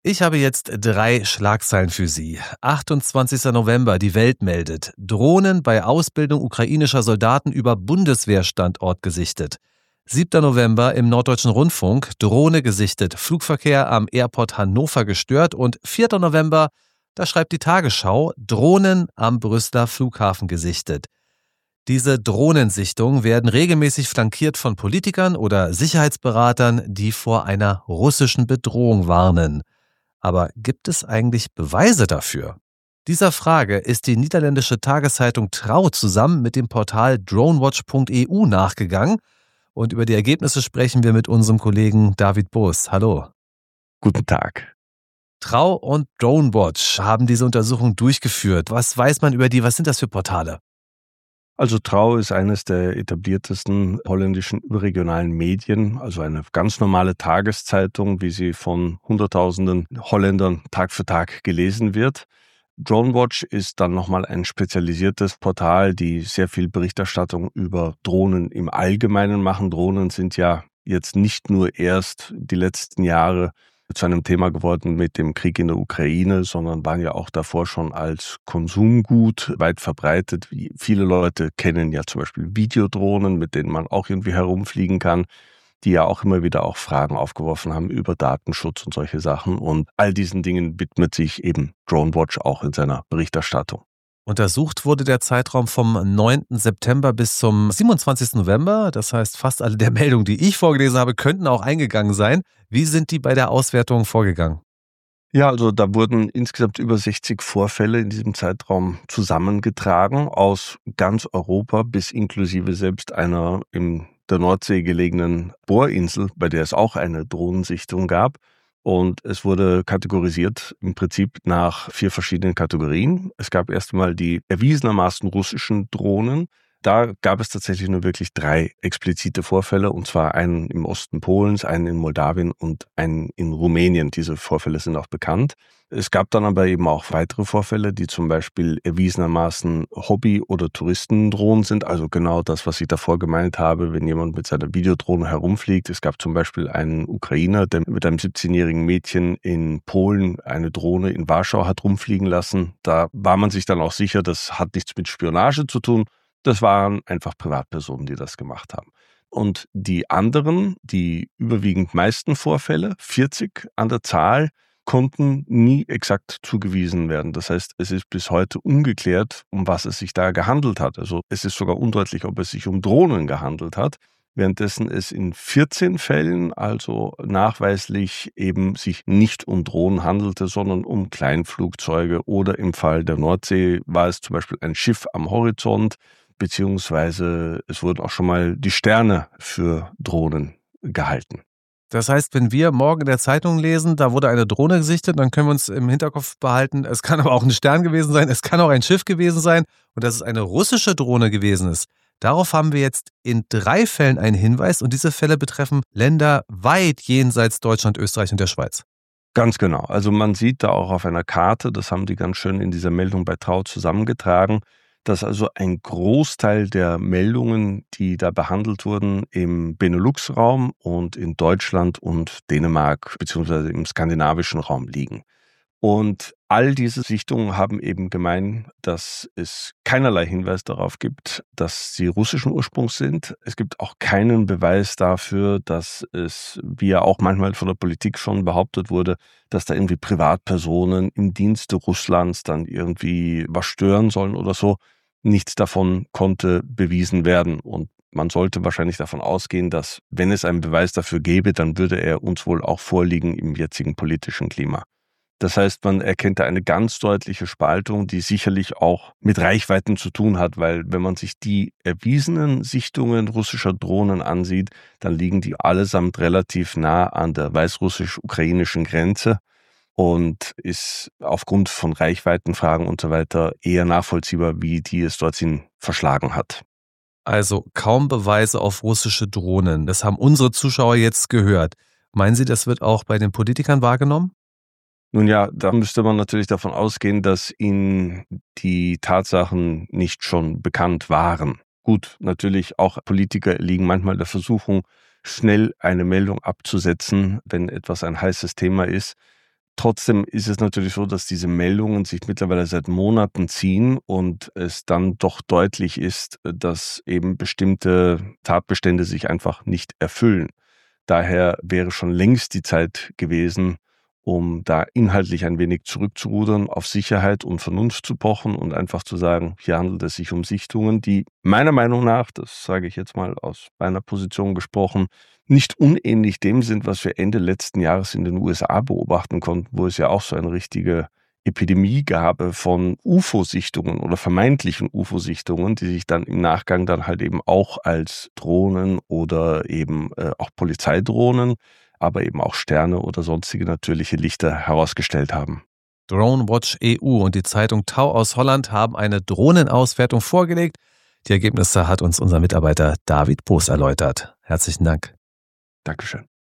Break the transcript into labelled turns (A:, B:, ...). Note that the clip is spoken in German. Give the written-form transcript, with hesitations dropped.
A: Ich habe jetzt 3 Schlagzeilen für Sie. 28. November, die Welt meldet. Drohnen bei Ausbildung ukrainischer Soldaten über Bundeswehrstandort gesichtet. 7. November im Norddeutschen Rundfunk, Drohne gesichtet, Flugverkehr am Airport Hannover gestört. Und 4. November, da schreibt die Tagesschau, Drohnen am Brüsseler Flughafen gesichtet. Diese Drohnensichtungen werden regelmäßig flankiert von Politikern oder Sicherheitsberatern, die vor einer russischen Bedrohung warnen. Aber gibt es eigentlich Beweise dafür? Dieser Frage ist die niederländische Tageszeitung Trouw zusammen mit dem Portal dronewatch.eu nachgegangen. Und über die Ergebnisse sprechen wir mit unserem Kollegen David Boos. Hallo.
B: Guten Tag.
A: Trouw und Dronewatch haben diese Untersuchung durchgeführt. Was weiß man über die? Was sind das für Portale?
B: Also Trouw ist eines der etabliertesten holländischen überregionalen Medien, also eine ganz normale Tageszeitung, wie sie von Hunderttausenden Holländern Tag für Tag gelesen wird. Dronewatch ist dann nochmal ein spezialisiertes Portal, die sehr viel Berichterstattung über Drohnen im Allgemeinen machen. Drohnen sind ja jetzt nicht nur erst die letzten Jahre zu einem Thema geworden mit dem Krieg in der Ukraine, sondern waren ja auch davor schon als Konsumgut weit verbreitet. Viele Leute kennen ja zum Beispiel Videodrohnen, mit denen man auch irgendwie herumfliegen kann, die ja auch immer wieder auch Fragen aufgeworfen haben über Datenschutz und solche Sachen. Und all diesen Dingen widmet sich eben Dronewatch auch in seiner Berichterstattung.
A: Untersucht wurde der Zeitraum vom 9. September bis zum 27. November. Das heißt, fast alle der Meldungen, die ich vorgelesen habe, könnten auch eingegangen sein. Wie sind die bei der Auswertung vorgegangen?
B: Ja, also da wurden insgesamt über 60 Vorfälle in diesem Zeitraum zusammengetragen aus ganz Europa bis inklusive selbst einer in der Nordsee gelegenen Bohrinsel, bei der es auch eine Drohnensichtung gab. Und es wurde kategorisiert im Prinzip nach 4 verschiedenen Kategorien. Es gab erstmal die erwiesenermaßen russischen Drohnen. Da gab es tatsächlich nur wirklich 3 explizite Vorfälle, und zwar einen im Osten Polens, einen in Moldawien und einen in Rumänien. Diese Vorfälle sind auch bekannt. Es gab dann aber eben auch weitere Vorfälle, die zum Beispiel erwiesenermaßen Hobby- oder Touristendrohnen sind. Also genau das, was ich davor gemeint habe, wenn jemand mit seiner Videodrohne herumfliegt. Es gab zum Beispiel einen Ukrainer, der mit einem 17-jährigen Mädchen in Polen eine Drohne in Warschau hat rumfliegen lassen. Da war man sich dann auch sicher, das hat nichts mit Spionage zu tun. Das waren einfach Privatpersonen, die das gemacht haben. Und die anderen, die überwiegend meisten Vorfälle, 40 an der Zahl, konnten nie exakt zugewiesen werden. Das heißt, es ist bis heute ungeklärt, um was es sich da gehandelt hat. Also es ist sogar undeutlich, ob es sich um Drohnen gehandelt hat, währenddessen es in 14 Fällen also nachweislich eben sich nicht um Drohnen handelte, sondern um Kleinflugzeuge, oder im Fall der Nordsee war es zum Beispiel ein Schiff am Horizont, beziehungsweise es wurden auch schon mal die Sterne für Drohnen gehalten.
A: Das heißt, wenn wir morgen in der Zeitung lesen, da wurde eine Drohne gesichtet, dann können wir uns im Hinterkopf behalten, es kann aber auch ein Stern gewesen sein, es kann auch ein Schiff gewesen sein und dass es eine russische Drohne gewesen ist. Darauf haben wir jetzt in 3 Fällen einen Hinweis und diese Fälle betreffen Länder weit jenseits Deutschland, Österreich und der Schweiz.
B: Ganz genau. Also man sieht da auch auf einer Karte, das haben die ganz schön in dieser Meldung bei Trouw zusammengetragen, dass also ein Großteil der Meldungen, die da behandelt wurden, im Benelux-Raum und in Deutschland und Dänemark bzw. im skandinavischen Raum liegen. Und all diese Sichtungen haben eben gemein, dass es keinerlei Hinweis darauf gibt, dass sie russischen Ursprungs sind. Es gibt auch keinen Beweis dafür, dass es, wie ja auch manchmal von der Politik schon behauptet wurde, dass da irgendwie Privatpersonen im Dienste Russlands dann irgendwie was stören sollen oder so. Nichts davon konnte bewiesen werden. Und man sollte wahrscheinlich davon ausgehen, dass, wenn es einen Beweis dafür gäbe, dann würde er uns wohl auch vorliegen im jetzigen politischen Klima. Das heißt, man erkennt da eine ganz deutliche Spaltung, die sicherlich auch mit Reichweiten zu tun hat, weil wenn man sich die erwiesenen Sichtungen russischer Drohnen ansieht, dann liegen die allesamt relativ nah an der weißrussisch-ukrainischen Grenze und ist aufgrund von Reichweitenfragen und so weiter eher nachvollziehbar, wie die es dorthin verschlagen hat.
A: Also kaum Beweise auf russische Drohnen. Das haben unsere Zuschauer jetzt gehört. Meinen Sie, das wird auch bei den Politikern wahrgenommen?
B: Nun ja, da müsste man natürlich davon ausgehen, dass ihnen die Tatsachen nicht schon bekannt waren. Gut, natürlich auch Politiker liegen manchmal der Versuchung, schnell eine Meldung abzusetzen, wenn etwas ein heißes Thema ist. Trotzdem ist es natürlich so, dass diese Meldungen sich mittlerweile seit Monaten ziehen und es dann doch deutlich ist, dass eben bestimmte Tatbestände sich einfach nicht erfüllen. Daher wäre schon längst die Zeit gewesen, um da inhaltlich ein wenig zurückzurudern, auf Sicherheit und Vernunft zu pochen und einfach zu sagen, hier handelt es sich um Sichtungen, die meiner Meinung nach, das sage ich jetzt mal aus meiner Position gesprochen, nicht unähnlich dem sind, was wir Ende letzten Jahres in den USA beobachten konnten, wo es ja auch so eine richtige Epidemie gab von UFO-Sichtungen oder vermeintlichen UFO-Sichtungen, die sich dann im Nachgang dann halt eben auch als Drohnen oder eben auch Polizeidrohnen, aber eben auch Sterne oder sonstige natürliche Lichter herausgestellt haben.
A: Drone Watch EU und die Zeitung Tau aus Holland haben eine Drohnenauswertung vorgelegt. Die Ergebnisse hat uns unser Mitarbeiter David Poos erläutert. Herzlichen Dank.
B: Dankeschön.